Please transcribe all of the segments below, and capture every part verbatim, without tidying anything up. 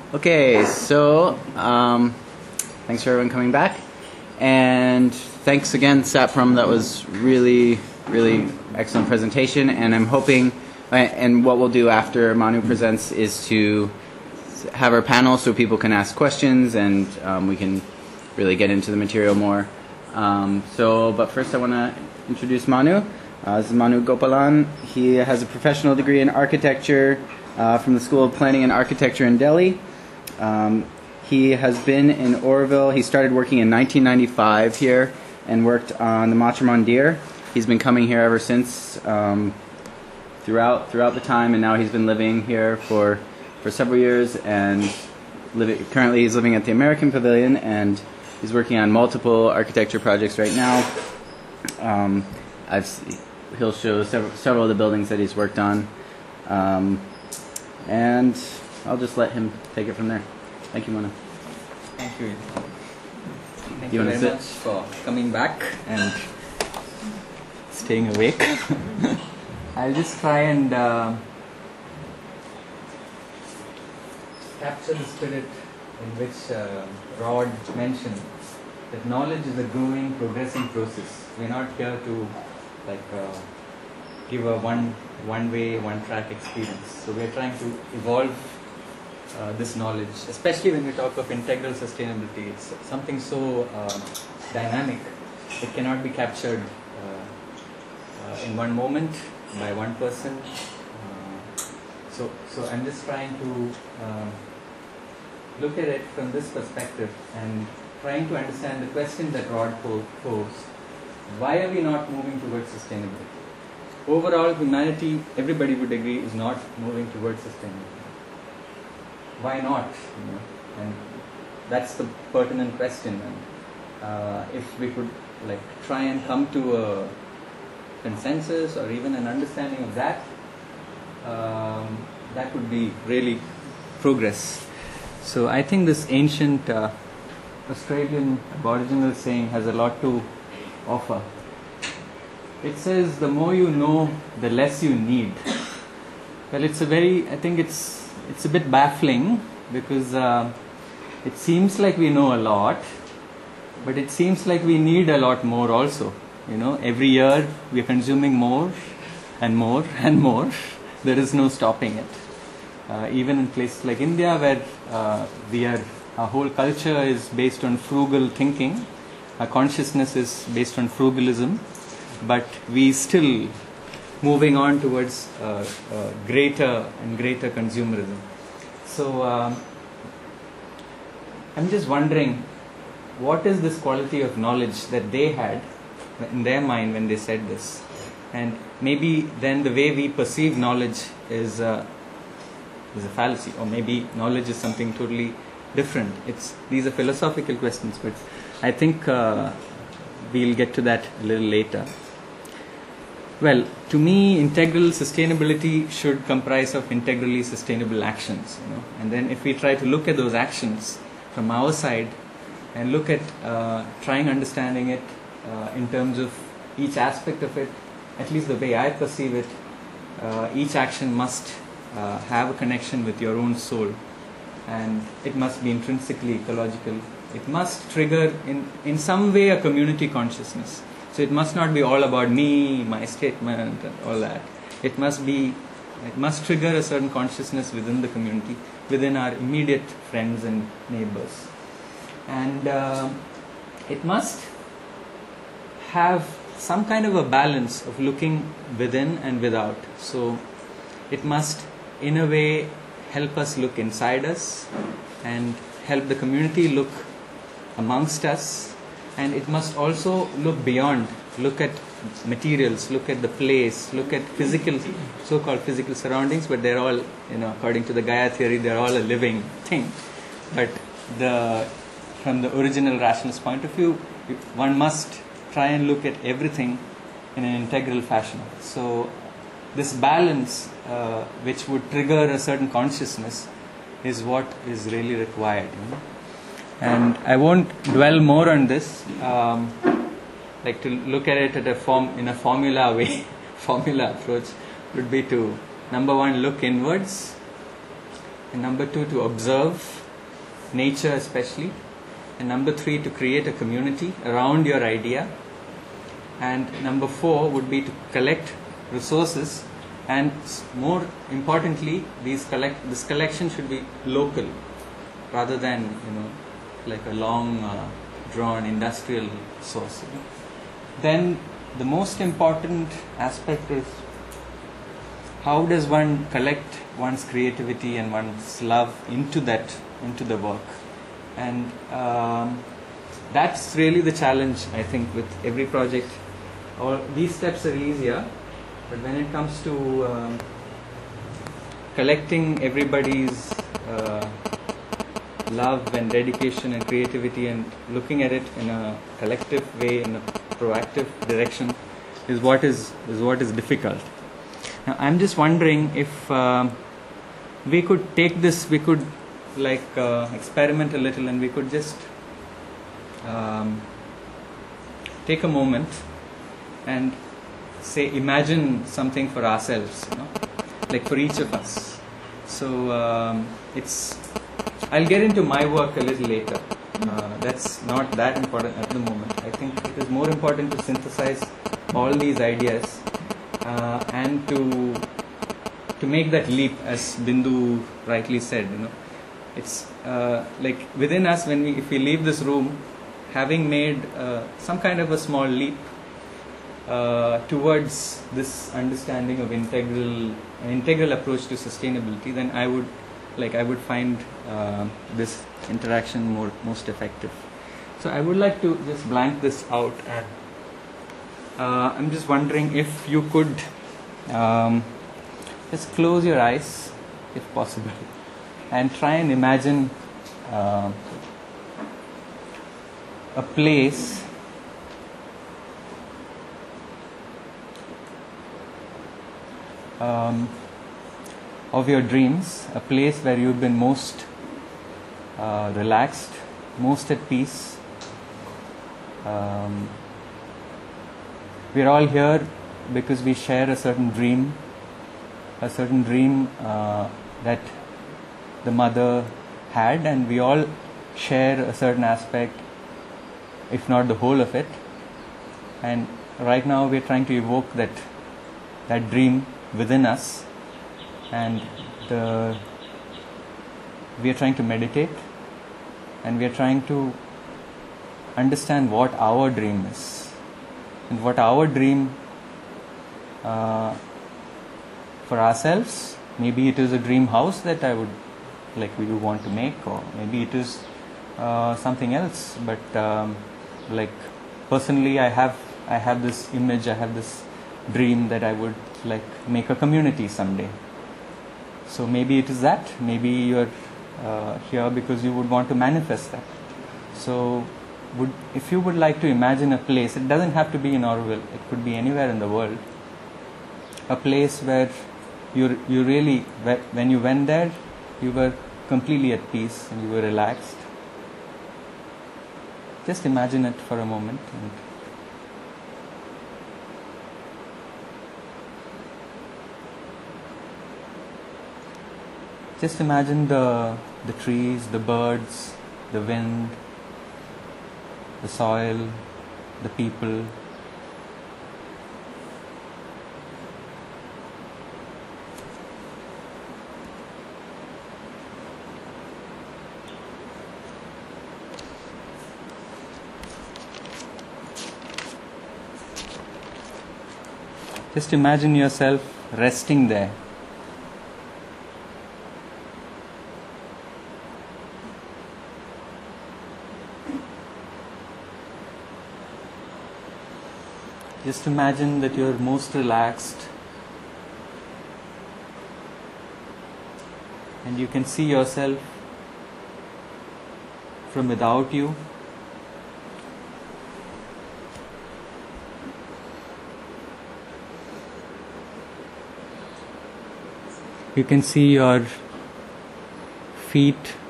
Okay, so um, thanks for everyone coming back, and thanks again, Satpram. That was really, really excellent presentation. And I'm hoping, and what we'll do after Manu presents is to have our panel so people can ask questions and um, we can really get into the material more. Um, so, but first, I want to introduce Manu. Uh, this is Manu Gopalan. He has a professional degree in architecture uh, from the School of Planning and Architecture in Delhi. Um, he has been in Oroville. He started working in nineteen ninety-five here and worked on the Matra Mandir. He's been coming here ever since, um, throughout throughout the time, and now he's been living here for for several years. And living, currently, he's living at the American Pavilion, and he's working on multiple architecture projects right now. Um, I've he'll show several several of the buildings that he's worked on, um, and I'll just let him take it from there. Thank you, Manu. Thank you. Thank you you very sit? much for coming back and staying awake. I'll just try and uh, capture the spirit in which uh, Rod mentioned that knowledge is a growing, progressing process. We're not here to like uh, give a one one way, one track experience. So we're trying to evolve uh, this knowledge, especially when we talk of integral sustainability. It's something so uh, dynamic. It cannot be captured uh, uh, in one moment by one person. Uh, so, so I'm just trying to uh, look at it from this perspective and trying to understand the question that Rod posed. Why are we not moving towards sustainability? Overall, humanity, everybody would agree, is not moving towards sustainability. Why not? You know? And that's the pertinent question. And uh, if we could like try and come to a consensus or even an understanding of that, um, that would be really progress. So I think this ancient uh, Australian Aboriginal saying has a lot to offer. It says, the more you know, the less you need. Well, it's a very, I think it's it's a bit baffling because uh, it seems like we know a lot, but it seems like we need a lot more also. You know, every year we are consuming more and more and more. There is no stopping it. Uh, even in places like India, where uh, we are, our whole culture is based on frugal thinking, our consciousness is based on frugalism, but we still moving on towards uh, uh, greater and greater consumerism. So um, I'm just wondering, what is this quality of knowledge that they had in their mind when they said this? And maybe then the way we perceive knowledge is uh, is a fallacy, or maybe knowledge is something totally different. It's these are philosophical questions, but I think uh, we'll get to that a little later. Well, to me, integral sustainability should comprise of integrally sustainable actions. You know? And then if we try to look at those actions from our side and look at uh, trying understanding it uh, in terms of each aspect of it, at least the way I perceive it, uh, each action must uh, have a connection with your own soul, and it must be intrinsically ecological. It must trigger in, in some way a community consciousness. So it must not be all about me, my statement, and all that. It must be, it must trigger a certain consciousness within the community, within our immediate friends and neighbors. And uh, it must have some kind of a balance of looking within and without. So it must, in a way, help us look inside us and help the community look amongst us. And it must also look beyond, look at materials, look at the place, look at physical, so-called physical surroundings, but they're all, you know, according to the Gaia theory, they're all a living thing. But the, from the original rationalist point of view, one must try and look at everything in an integral fashion. So this balance, uh, which would trigger a certain consciousness, is what is really required. You know? And I won't dwell more on this. Um, like to look at it at a form in a formula way, formula approach would be to number one, look inwards, and number two, to observe nature especially, and number three, to create a community around your idea, and number four would be to collect resources, and more importantly, these collect this collection should be local rather than, you know, like a long uh, drawn industrial source. You know. Then the most important aspect is, how does one collect one's creativity and one's love into that, into the work? And um, that's really the challenge, I think, with every project. All these steps are easier, but when it comes to um, collecting everybody's uh, love and dedication and creativity and looking at it in a collective way, in a proactive direction, is what is is what is difficult. Now, I'm just wondering if uh, we could take this, we could like uh, experiment a little, and we could just um, take a moment and say, imagine something for ourselves, you know, like for each of us. So um, it's, I'll get into my work a little later. Uh, that's not that important at the moment. I think it is more important to synthesize all these ideas uh, and to to make that leap, as Bindu rightly said. You know, it's uh, like within us, when we, if we leave this room, having made uh, some kind of a small leap uh, towards this understanding of integral, an integral approach to sustainability, then I would like I would find uh, this interaction more most effective. So I would like to just blank this out, and uh, I'm just wondering if you could um, just close your eyes, if possible, and try and imagine uh, a place um, of your dreams, a place where you've been most uh, relaxed, most at peace. Um, we're all here because we share a certain dream, a certain dream uh, that the mother had, and we all share a certain aspect, if not the whole of it. And right now we're trying to evoke that that dream within us, and the, we are trying to meditate, and we are trying to understand what our dream is, and what our dream uh, for ourselves. Maybe it is a dream house that I would like we would want to make, or maybe it is uh, something else. But um, like personally, I have I have this image, I have this dream that I would like make a community someday. So maybe it is that. Maybe you're uh, here because you would want to manifest that. So, would if you would like to imagine a place, it doesn't have to be in Orwell. It could be anywhere in the world. A place where you you really, when you went there, you were completely at peace and you were relaxed. Just imagine it for a moment. And just imagine the the trees, the birds, the wind, the soil, the people. Just imagine yourself resting there. Just imagine that you're most relaxed, and you can see yourself from without you. You can see your feet,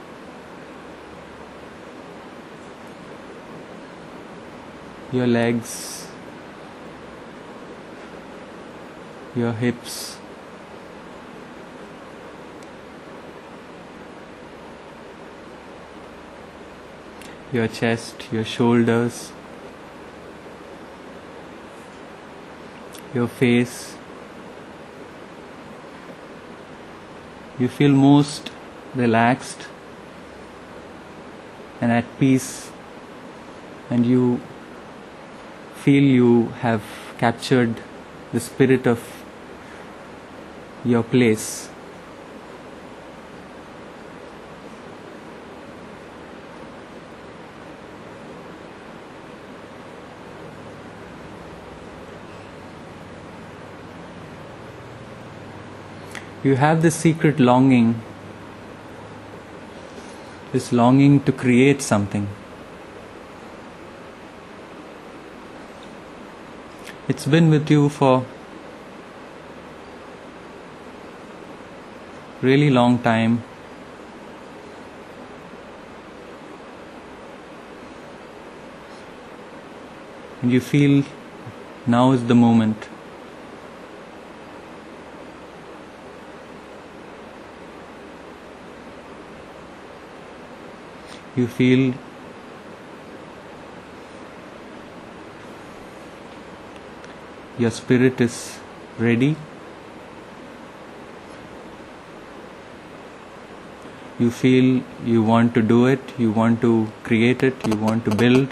your legs, your hips, your chest, your shoulders, your face. You feel most relaxed and at peace, and you feel you have captured the spirit of your place. You have this secret longing, this longing to create something. It's been with you for really long time. And you feel now is the moment. You feel your spirit is ready. You feel you want to do it, you want to create it, you want to build.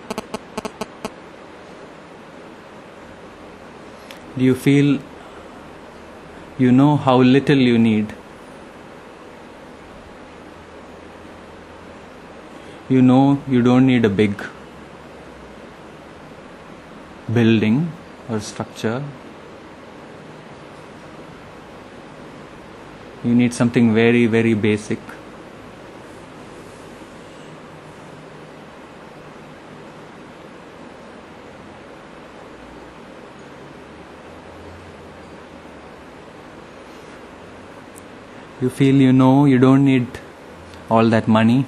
Do you feel you know how little you need? You know you don't need a big building or structure. You need something very, very basic. You feel you know you don't need all that money.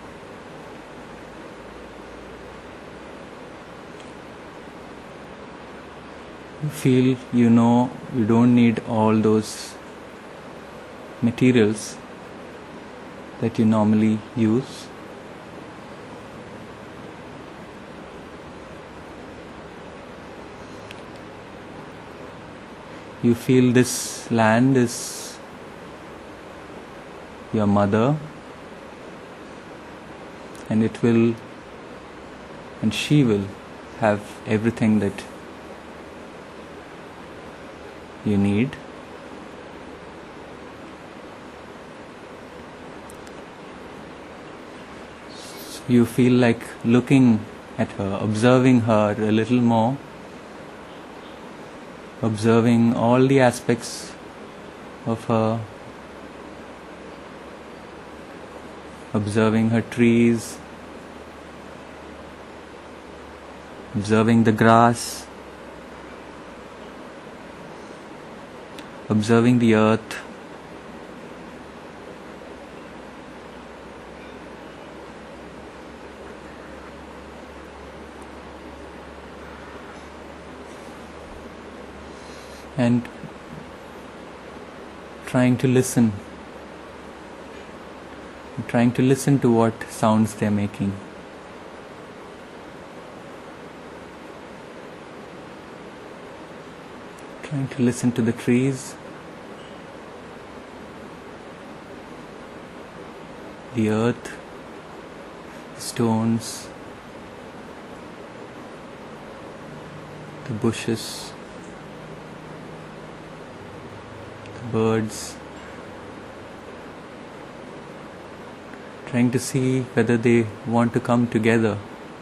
You feel you know you don't need all those materials that you normally use. You feel this land is your mother, and it will, and she will have everything that you need. So you feel like looking at her, observing her a little more, observing all the aspects of her, observing her trees, observing the grass, observing the earth. And trying to listen, trying to listen to what sounds they're making. Trying to listen to the trees, the earth, the stones, the bushes, the birds. Trying to see whether they want to come together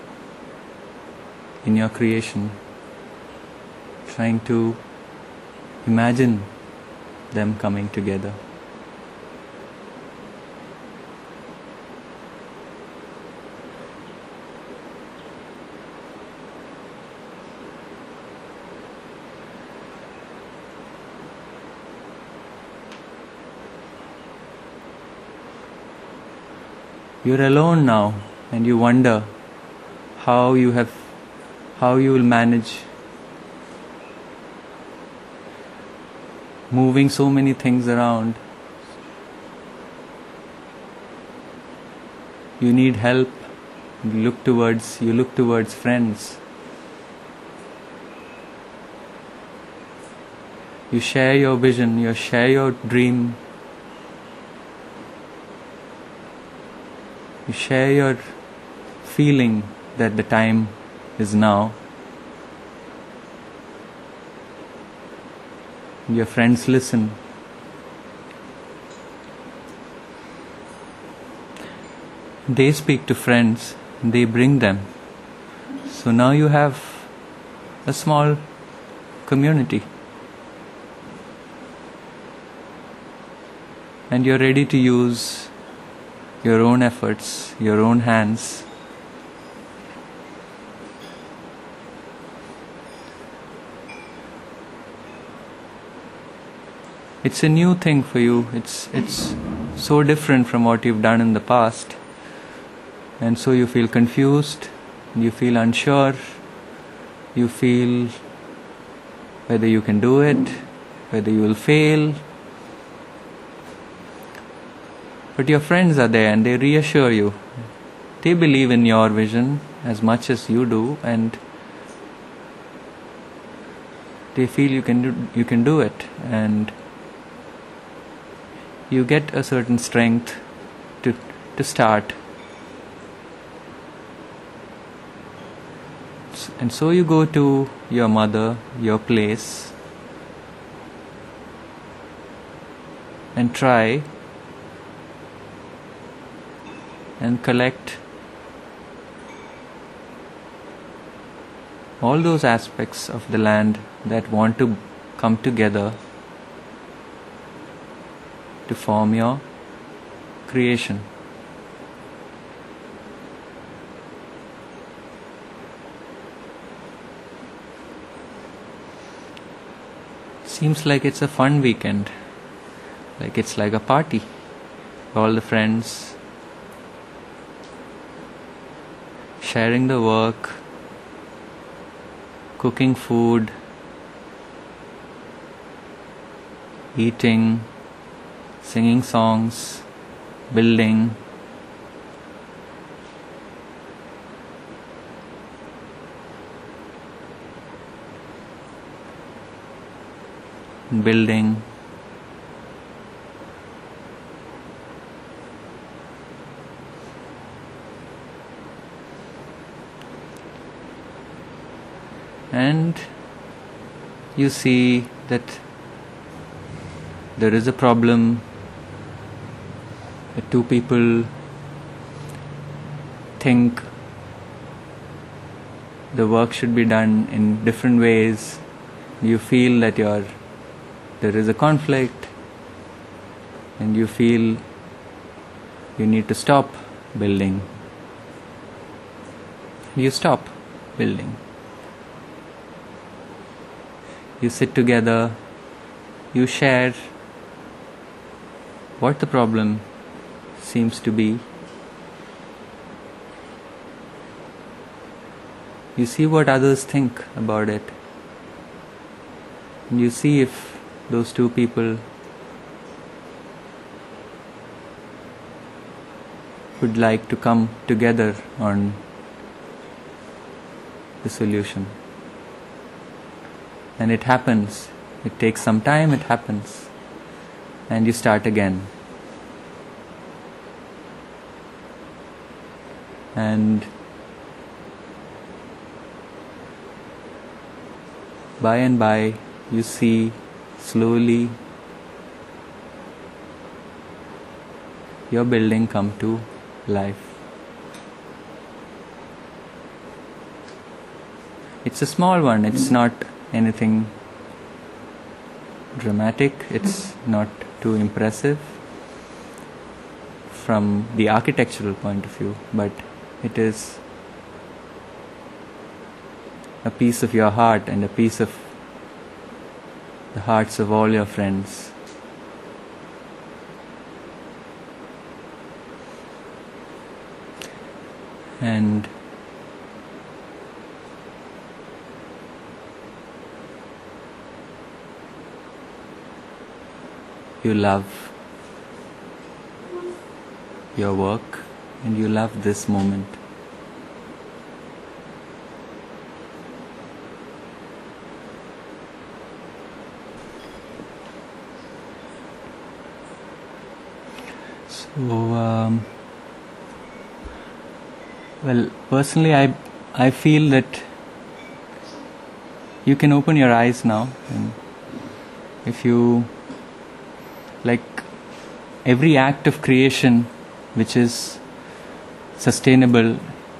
in your creation. Trying to imagine them coming together. You're alone now, and you wonder how you have, how you will manage moving so many things around. You need help You look towards, you look towards friends. You share your vision, you share your dream. You share your feeling that the time is now. Your friends listen. They speak to friends, they bring them. So now you have a small community. And you're ready to use your own efforts, your own hands. It's a new thing for you. It's it's so different from what you've done in the past. And so you feel confused, you feel unsure, you feel whether you can do it, whether you will fail. But your friends are there and they reassure you. They believe in your vision as much as you do, and they feel you can do, you can do it, and you get a certain strength to to start. And so you go to your mother, your place, and try and collect all those aspects of the land that want to come together to form your creation. Seems like it's a fun weekend, like it's like a party. All the friends sharing the work, cooking food, eating, singing songs, building. Building. And you see that there is a problem, that two people think the work should be done in different ways. You feel that you're there is a conflict, and you feel you need to stop building. You stop building. You sit together, you share what the problem seems to be. You see what others think about it. And you see if those two people would like to come together on the solution. And it happens. It takes some time, it happens. And you start again. And by and by, you see slowly your building come to life. It's a small one, it's not anything dramatic, it's not too impressive from the architectural point of view, but it is a piece of your heart and a piece of the hearts of all your friends. And you love your work and you love this moment. So, um, well, personally, I I feel that you can open your eyes now, and if you like every act of creation which is sustainable,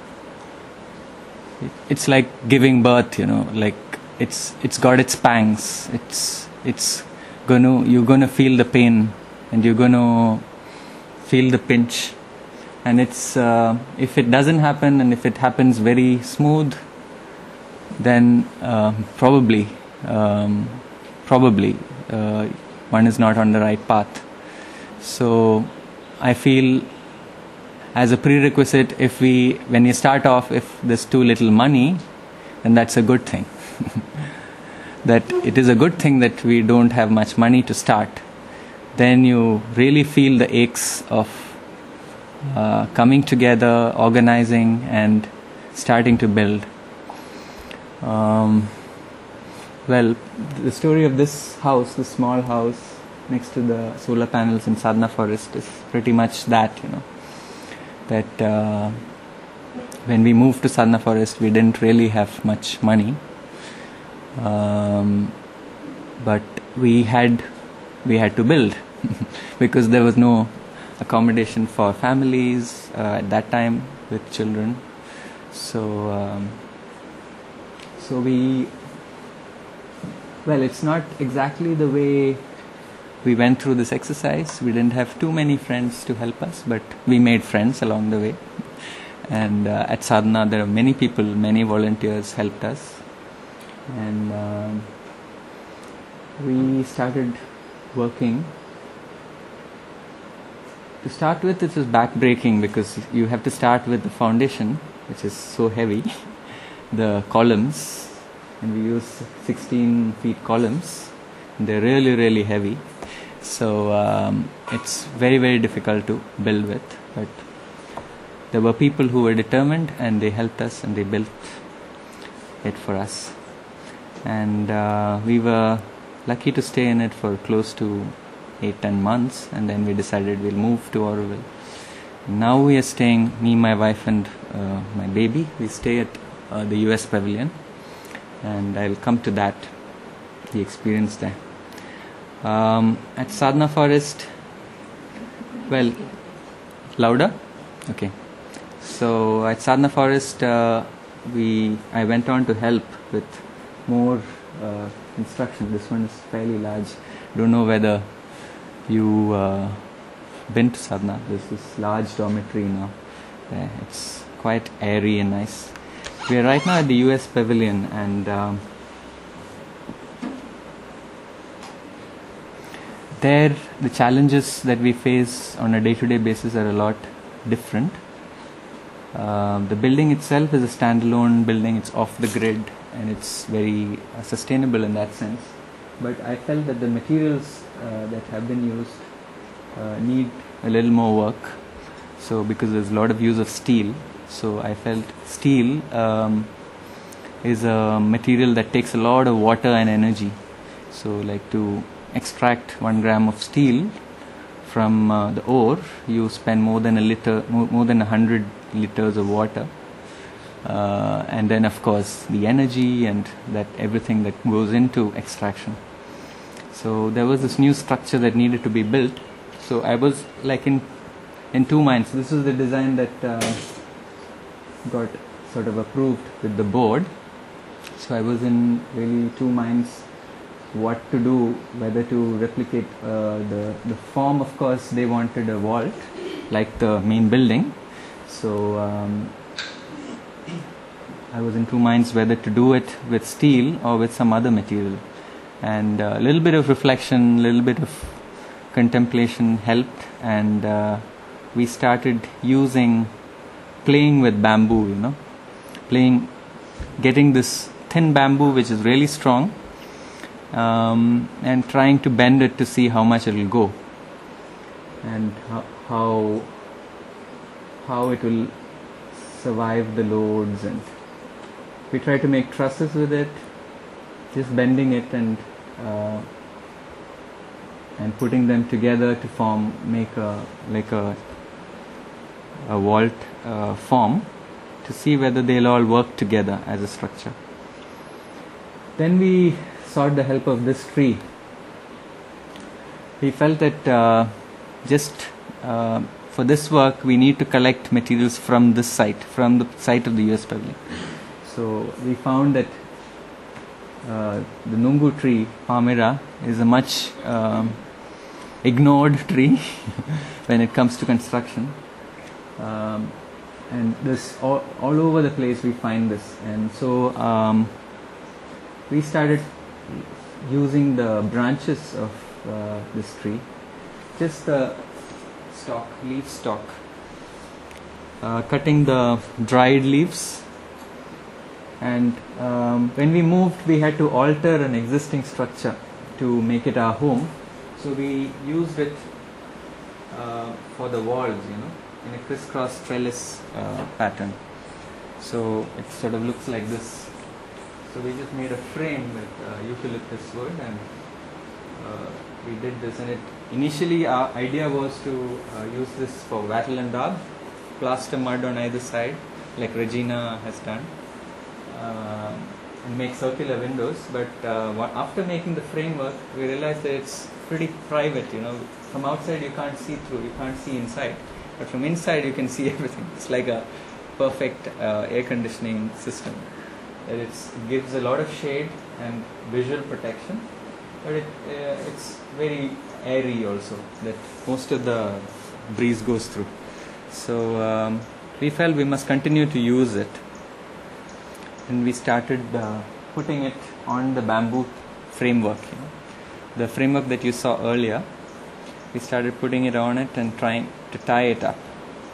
it, it's like giving birth, you know, like it's it's got its pangs. It's it's gonna you're gonna feel the pain, and you're gonna feel the pinch, and it's uh, if it doesn't happen, and if it happens very smooth, then uh, probably um, probably uh, one is not on the right path. So I feel as a prerequisite, if we when you start off, if there's too little money, then that's a good thing. That it is a good thing that we don't have much money to start. Then you really feel the aches of uh, coming together, organizing, and starting to build. Um, well, the story of this house, this small house next to the solar panels in Sadhana Forest, is pretty much that, you know, that uh, when we moved to Sadhana Forest, we didn't really have much money, um, but we had we had to build because there was no accommodation for families uh, at that time with children. So. Um, So we, well, it's not exactly the way we went through this exercise. We didn't have too many friends to help us, but we made friends along the way. And uh, at Sadhana, there are many people, many volunteers helped us. And um, we started working. To start with, it was backbreaking because you have to start with the foundation, which is so heavy. The columns, and we use sixteen feet columns. They're really, really heavy. So um, it's very, very difficult to build with. But there were people who were determined, and they helped us, and they built it for us. And uh, we were lucky to stay in it for close to eight, ten months, and then we decided we'll move to Auroville. Now we are staying, me, my wife, and uh, my baby. We stay at Uh, the U S Pavilion, and I'll come to that, the experience there. Um, at Sadhana Forest, well, louder? Okay. So at Sadhana Forest, uh, we I went on to help with more uh, construction. This one is fairly large. Don't know whether you uh, been to Sadhana. There's this large dormitory now. Uh, it's quite airy and nice. We are right now at the U S Pavilion, and um, there the challenges that we face on a day-to-day basis are a lot different. Uh, the building itself is a standalone building. It's off the grid, and it's very uh, sustainable in that sense. But I felt that the materials uh, that have been used uh, need a little more work. So because there's a lot of use of steel. So I felt steel um, is a material that takes a lot of water and energy. So like to extract one gram of steel from uh, the ore, you spend more than a liter, more, more than a hundred liters of water. Uh, and then of course the energy and that everything that goes into extraction. So there was this new structure that needed to be built. So I was like in, in two minds. This is the design that uh, got sort of approved with the board. So I was in really two minds what to do, whether to replicate uh, the the form. Of course, they wanted a vault like the main building. So um, I was in two minds whether to do it with steel or with some other material. And a little bit of reflection, a little bit of contemplation helped, and uh, we started using playing with bamboo, you know, playing, getting this thin bamboo which is really strong, um, and trying to bend it to see how much it will go, and how how, how it will survive the loads. And we try to make trusses with it, just bending it and uh, and putting them together to form, make a like a a vault uh, form, to see whether they'll all work together as a structure. Then we sought the help of this tree. We felt that uh, just uh, for this work we need to collect materials from this site, from the site of the U S Pavilion. So we found that uh, the Nungu tree, Palmyra, is a much um, ignored tree when it comes to construction. Um, and this all, all over the place we find this, and so um, we started using the branches of uh, this tree, just the stalk, leaf stalk, uh, cutting the dried leaves, and um, when we moved we had to alter an existing structure to make it our home, so we used it uh, for the walls, you know, in a crisscross trellis uh, pattern. So it sort of looks like this. So we just made a frame with uh, eucalyptus wood, and uh, we did this. And it initially our idea was to uh, use this for wattle and daub, plaster mud on either side, like Regina has done, uh, and make circular windows. But uh, what, after making the framework, we realized that it's pretty private. You know, from outside you can't see through, you can't see inside. But from inside you can see everything. It's like a perfect uh, air conditioning system. That it gives a lot of shade and visual protection, but it uh, it's very airy also. That most of the breeze goes through. So um, we felt we must continue to use it, and we started uh, putting it on the bamboo framework. You know, the framework that you saw earlier. We started putting it on it and trying to tie it up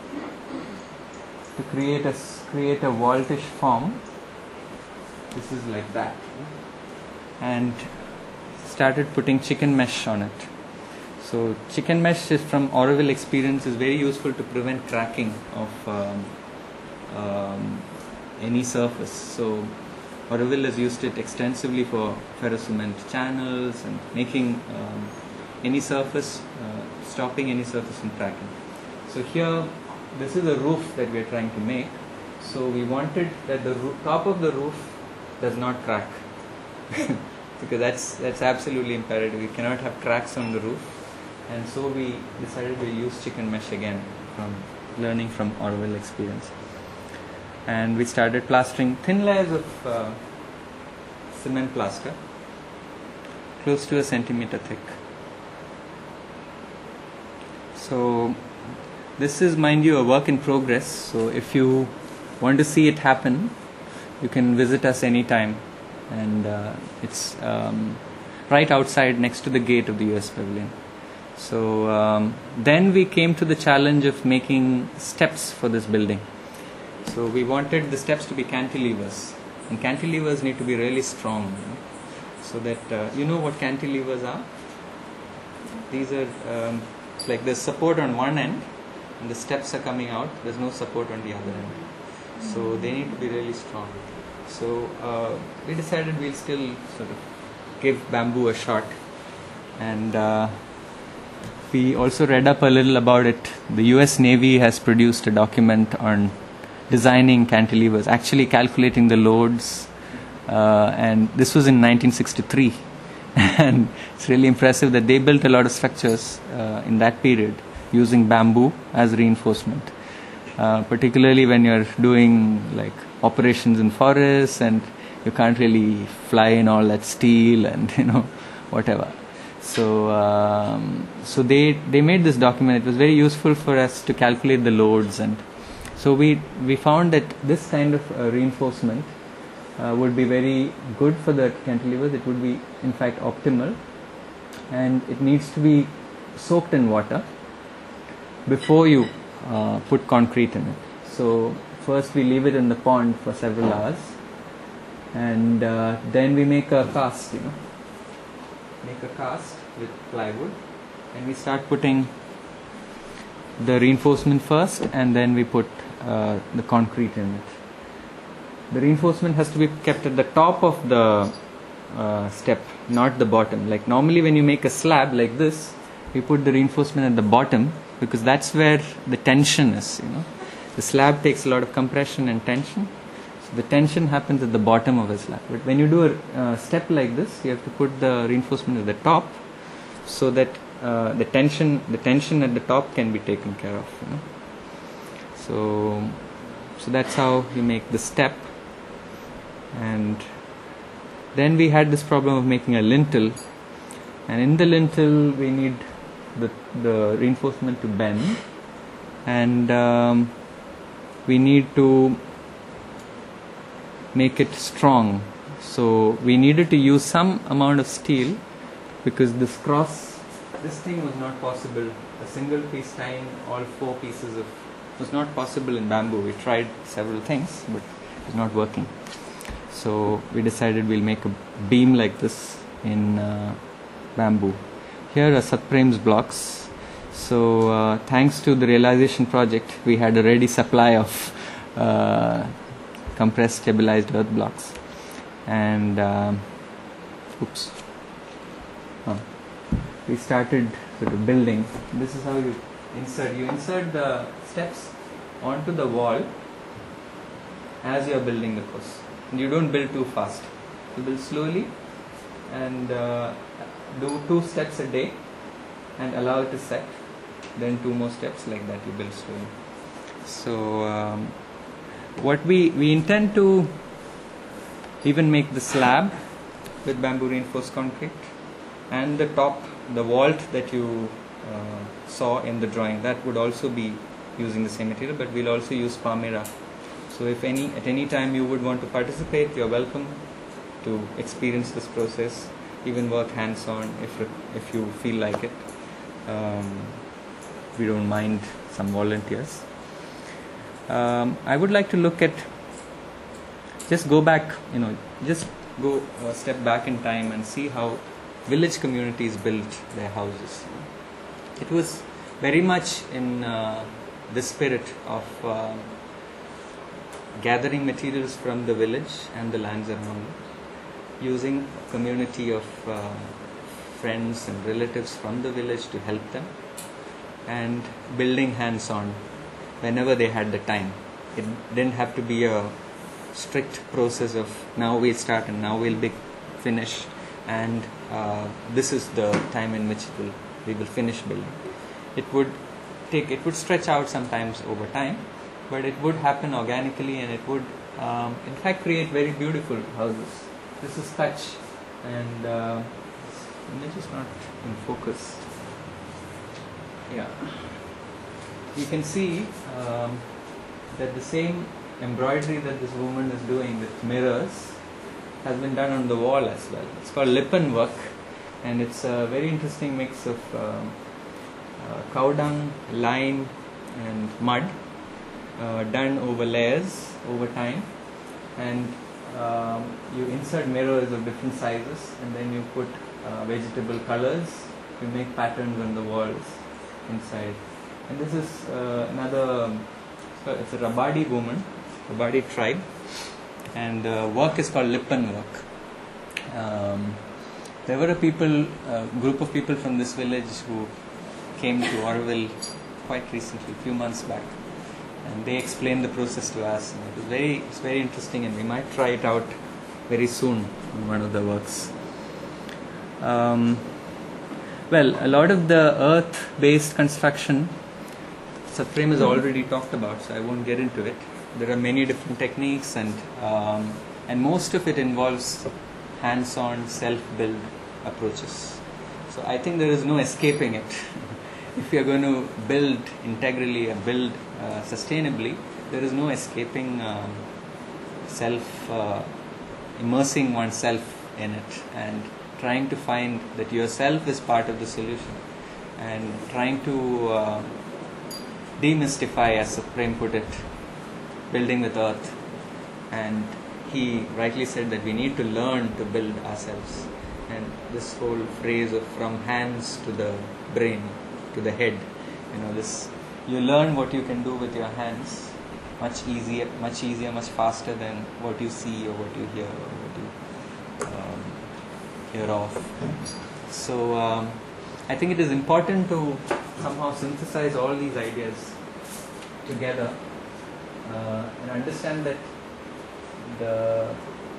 to create a create a vaultish form. This is like that, and started putting chicken mesh on it. So chicken mesh is from Auroville experience is very useful to prevent cracking of um, um, any surface. So Auroville has used it extensively for ferrocement channels and making um, any surface, uh, stopping any surface from cracking. So here, this is a roof that we are trying to make. So we wanted that the roof, top of the roof does not crack, because that's that's absolutely imperative. We cannot have cracks on the roof, and so we decided to use chicken mesh again, from learning from Auroville experience. And we started plastering thin layers of uh, cement plaster, close to a centimeter thick. So this is, mind you, a work in progress. So if you want to see it happen, you can visit us anytime, and uh, it's um, right outside next to the gate of the U S Pavilion. So um, then we came to the challenge of making steps for this building. So we wanted the steps to be cantilevers, and cantilevers need to be really strong, you know, so that uh, you know what cantilevers are. These are um, like there's support on one end and the steps are coming out, there's no support on the other end, so they need to be really strong. So uh, we decided we'll still sort of give bamboo a shot, and uh, we also read up a little about it. The U S Navy has produced a document on designing cantilevers, actually calculating the loads, uh, and this was in nineteen sixty-three. And it's really impressive that they built a lot of structures uh, in that period using bamboo as reinforcement, uh, particularly when you're doing like operations in forests and you can't really fly in all that steel and you know whatever. So um, so they they made this document. It was very useful for us to calculate the loads, and so we we found that this kind of uh, reinforcement Uh, would be very good for the cantilevers. It would be in fact optimal, and it needs to be soaked in water before you uh, put concrete in it. So first we leave it in the pond for several hours, and uh, then we make a cast, you know, make a cast with plywood, and we start putting the reinforcement first, and then we put uh, the concrete in it. The reinforcement has to be kept at the top of the uh, step, not the bottom. Like normally when you make a slab like this, we put the reinforcement at the bottom because that's where the tension is, you know. The slab takes a lot of compression and tension. So the tension happens at the bottom of the slab. But when you do a uh, step like this, you have to put the reinforcement at the top so that uh, the tension the tension at the top can be taken care of, you know. So, so that's how you make the step. And then we had this problem of making a lintel, and in the lintel we need the, the reinforcement to bend, and um, we need to make it strong. So we needed to use some amount of steel because this cross, this thing was not possible. A single piece tying all four pieces of was not possible in bamboo. We tried several things, but it was not working. So we decided we'll make a beam like this in uh, bamboo. Here are Satprem's blocks. So uh, thanks to the realization project, we had a ready supply of uh, compressed stabilized earth blocks. And um, oops, oh. we started sort of building. This is how you insert. You insert the steps onto the wall as you are building the course. And you don't build too fast. You build slowly and uh, do two steps a day and allow it to set. Then two more steps, like that you build slowly. So um, what we we intend to even make the slab with bamboo reinforced concrete, and the top, the vault that you uh, saw in the drawing, that would also be using the same material, but we'll also use Palmyra. So if any at any time you would want to participate, you're welcome to experience this process, even work hands-on if if you feel like it. Um, we don't mind some volunteers. Um, I would like to look at, just go back, you know, just go a step back in time and see how village communities built their houses. It was very much in uh, the spirit of uh, gathering materials from the village and the lands around it, using a community of uh, friends and relatives from the village to help them, and building hands-on whenever they had the time. It didn't have to be a strict process of now we'll start and now we'll be finish, and uh, this is the time in which it will, we will finish building. It would take, it would stretch out sometimes over time, but it would happen organically, and it would um, in fact create very beautiful houses. This is Kutch, and uh, this image is not in focus. Yeah, you can see um, that the same embroidery that this woman is doing with mirrors has been done on the wall as well. It's called Lipan work, and it's a very interesting mix of um, uh, cow dung, lime and mud, uh, done over layers over time, and um, you insert mirrors of different sizes, and then you put uh, vegetable colors, you make patterns on the walls inside. And this is uh, another, so it's a Rabadi woman, Rabadi tribe, and the work is called Lipan work. Um, there were a people, a group of people from this village who came to Orville quite recently, a few months back, and they explained the process to us, and it was very, it's very interesting, and we might try it out very soon on one of the works. Um, well, a lot of the earth-based construction, Satprem has already talked about, so I won't get into it. There are many different techniques, and um, and most of it involves hands-on, self-build approaches. So I think there is no escaping it. If you are going to build integrally and build uh, sustainably, there is no escaping um, self, uh, immersing oneself in it, and trying to find that yourself is part of the solution, and trying to uh, demystify, as Satprem put it, building with earth. And he rightly said that we need to learn to build ourselves, and this whole phrase of from hands to the brain to the head, you know, this, you learn what you can do with your hands much easier much easier much faster than what you see or what you hear or what you um, hear of. So um, I think it is important to somehow synthesize all these ideas together uh, and understand that the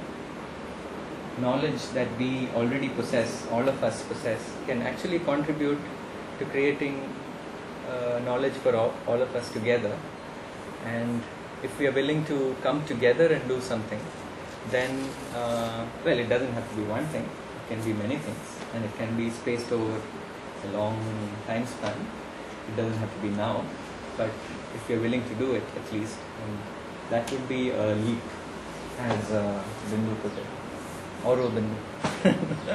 knowledge that we already possess, all of us possess, can actually contribute to creating uh, knowledge for all, all of us together. And if we are willing to come together and do something, then, uh, well, it doesn't have to be one thing, it can be many things, and it can be spaced over a long time span. It doesn't have to be now, but if you're willing to do it at least, and that would be a leap, as uh, Bindu put it, Auro Bindu.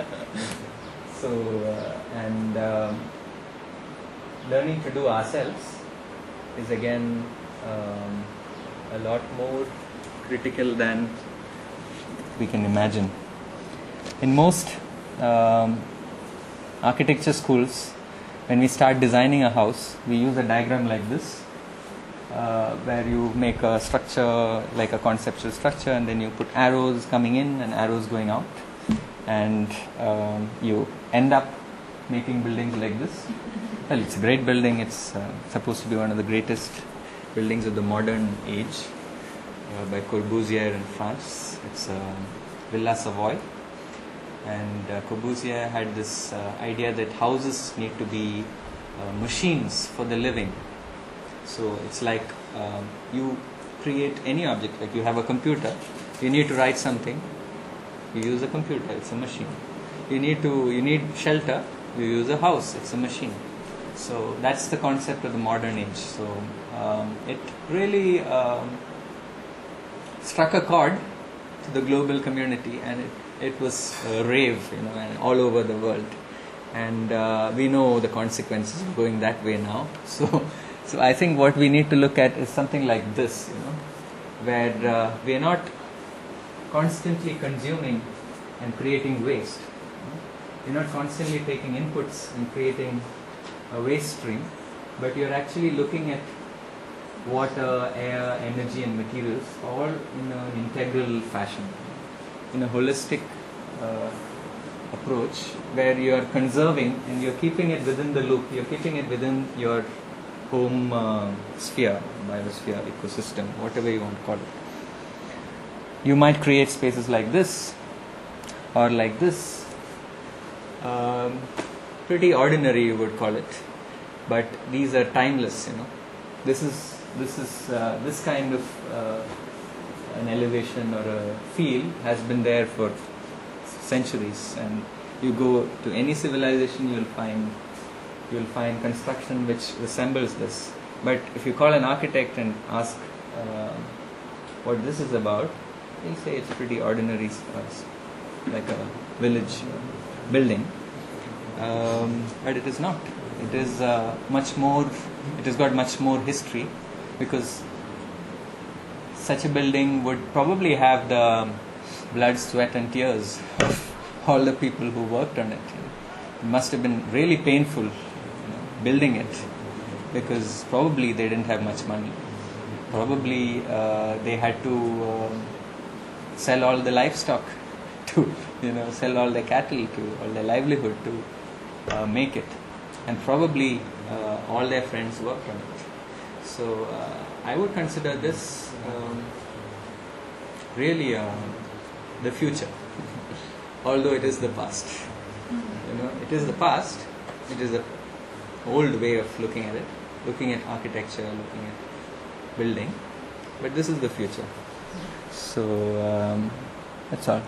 So, uh, and um, learning to do ourselves is again um, a lot more critical than we can imagine. In most um, architecture schools, when we start designing a house, we use a diagram like this, uh, where you make a structure, like a conceptual structure, and then you put arrows coming in and arrows going out, and um, you end up making buildings like this. Well, it's a great building. It's uh, supposed to be one of the greatest buildings of the modern age, uh, by Corbusier in France. It's uh, Villa Savoy. And uh, Corbusier had this uh, idea that houses need to be uh, machines for the living. So it's like um, you create any object, like you have a computer, you need to write something, you use a computer, it's a machine. You need to, you need shelter, you use a house, it's a machine. So that's the concept of the modern age. So um, it really um, struck a chord to the global community, and it it was a rave, you know, and all over the world. And uh, we know the consequences of going that way now. So, so I think what we need to look at is something like this, you know, where uh, we are not constantly consuming and creating waste. You're not constantly taking inputs and creating a waste stream, but you're actually looking at water, air, energy and materials all in an integral fashion, in a holistic uh, approach, where you are conserving and you're keeping it within the loop, you're keeping it within your home uh, sphere, biosphere, ecosystem, whatever you want to call it. You might create spaces like this or like this, um, pretty ordinary you would call it, but these are timeless, you know. This is this is uh, this kind of uh, an elevation or a feel has been there for centuries, and you go to any civilization, you'll find you'll find construction which resembles this. But if you call an architect and ask uh, what this is about, he'll say it's pretty ordinary, uh, like a village uh, building, um, but it is not. It is uh, much more. It has got much more history, because such a building would probably have the blood, sweat and tears of all the people who worked on it. It must have been really painful, you know, building it, because probably they didn't have much money. Probably uh, they had to uh, sell all the livestock to, you know, sell all their cattle to, all their livelihood to uh, make it. And probably uh, all their friends worked on it. So uh, I would consider this um, really uh, the future, although it is the past. You know, it is the past. It is the old way of looking at it, looking at architecture, looking at building. But this is the future. So um, that's all.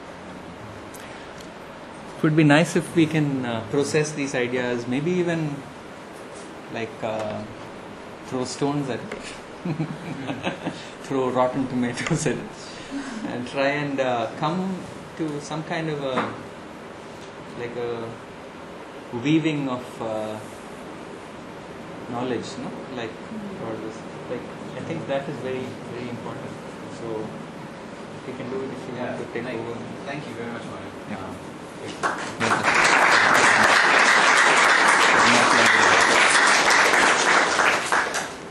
It would be nice if we can uh, process these ideas, maybe even like uh, throw stones at it, throw rotten tomatoes at it, and try and uh, come to some kind of a, like a weaving of uh, knowledge, no? Like, or this, like, I think that is very, very important. So, if you can do it, if you Yeah, want to take thank, over. thank you very much, Manu. Yeah. Um, Yes.